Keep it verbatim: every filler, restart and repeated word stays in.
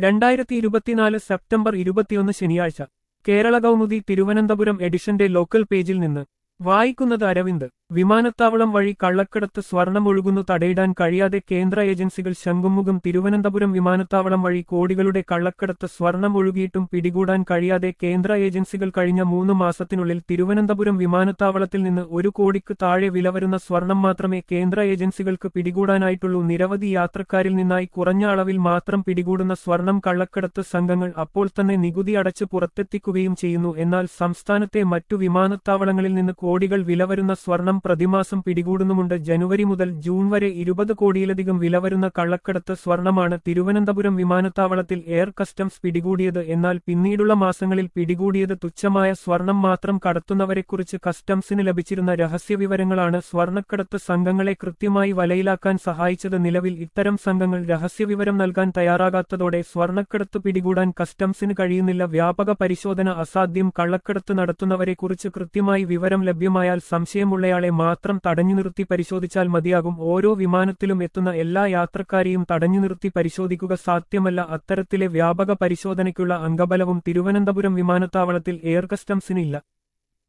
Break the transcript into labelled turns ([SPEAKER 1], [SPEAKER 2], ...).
[SPEAKER 1] രണ്ടായിരത്തി ഇരുപത്തിനാല് സെപ്റ്റംബർ ഇരുപത്തിയൊന്ന് ശനിയാഴ്ച കേരള കൗമുദി തിരുവനന്തപുരം എഡിഷന്റെ ലോക്കൽ പേജിൽ നിന്ന് വായിക്കുന്നത് അരവിന്ദ്. വിമാനത്താവളം വഴി കള്ളക്കടത്ത് സ്വർണം ഒഴുകുന്നു തടയിടാൻ കഴിയാതെ കേന്ദ്ര ഏജൻസികൾ ശംഖുമുഖം. തിരുവനന്തപുരം വിമാനത്താവളം വഴി കോടികളുടെ കള്ളക്കടത്ത് സ്വർണം ഒഴുകിയിട്ടും പിടികൂടാൻ കഴിയാതെ കേന്ദ്ര ഏജൻസികൾ കഴിഞ്ഞ മൂന്ന് മാസത്തിനുള്ളിൽ തിരുവനന്തപുരം വിമാനത്താവളത്തിൽ നിന്ന് ഒരു കോടിക്ക് താഴെ വില വരുന്ന സ്വർണം മാത്രമേ കേന്ദ്ര ഏജൻസികൾക്ക് പിടികൂടാനായിട്ടുള്ളൂ. നിരവധി യാത്രക്കാരിൽ നിന്നായി കുറഞ്ഞ അളവിൽ മാത്രം പിടികൂടുന്ന സ്വർണം കള്ളക്കടത്ത് സംഘങ്ങൾ അപ്പോൾ തന്നെ നികുതി അടച്ച് പുറത്തെത്തിക്കുകയും ചെയ്യുന്നു. എന്നാൽ സംസ്ഥാനത്തെ മറ്റു വിമാനത്താവളങ്ങളിൽ നിന്ന് കോടികൾ വില വരുന്ന സ്വർണം പ്രതിമാസം പിടികൂടുന്നുമുണ്ട്. ജനുവരി മുതൽ ജൂൺ വരെ ഇരുപത് കോടിയിലധികം വില വരുന്ന കള്ളക്കടത്ത് സ്വർണമാണ് തിരുവനന്തപുരം വിമാനത്താവളത്തിൽ എയർ കസ്റ്റംസ് പിടികൂടിയത്. എന്നാൽ പിന്നീടുള്ള മാസങ്ങളിൽ പിടികൂടിയത് തുച്ഛമായ സ്വർണം മാത്രം. കടത്തുന്നവരെക്കുറിച്ച് കസ്റ്റംസിന് ലഭിച്ചിരുന്ന രഹസ്യവിവരങ്ങളാണ് സ്വർണക്കടത്ത് സംഘങ്ങളെ കൃത്യമായി വലയിലാക്കാൻ സഹായിച്ചത്. നിലവിൽ ഇത്തരം സംഘങ്ങൾ രഹസ്യവിവരം നൽകാൻ തയ്യാറാകാത്തതോടെ സ്വർണക്കടത്ത് പിടികൂടാൻ കസ്റ്റംസിന് കഴിയുന്നില്ല. വ്യാപക പരിശോധന അസാധ്യം. കള്ളക്കടത്ത് നടത്തുന്നവരെക്കുറിച്ച് കൃത്യമായി വിവരം ലഭ്യമായാൽ സംശയമുള്ളയാളെ മാത്രം തടഞ്ഞു നിർത്തി പരിശോധിച്ചാൽ മതിയാകും. ഓരോ വിമാനത്തിലും എത്തുന്ന എല്ലാ യാത്രക്കാരെയും തടഞ്ഞു നിർത്തി പരിശോധിക്കുക സാധ്യമല്ല. അത്തരത്തിലെ വ്യാപക പരിശോധനയ്ക്കുള്ള അംഗബലവും തിരുവനന്തപുരം വിമാനത്താവളത്തിൽ എയർ കസ്റ്റംസിന് ഇല്ല.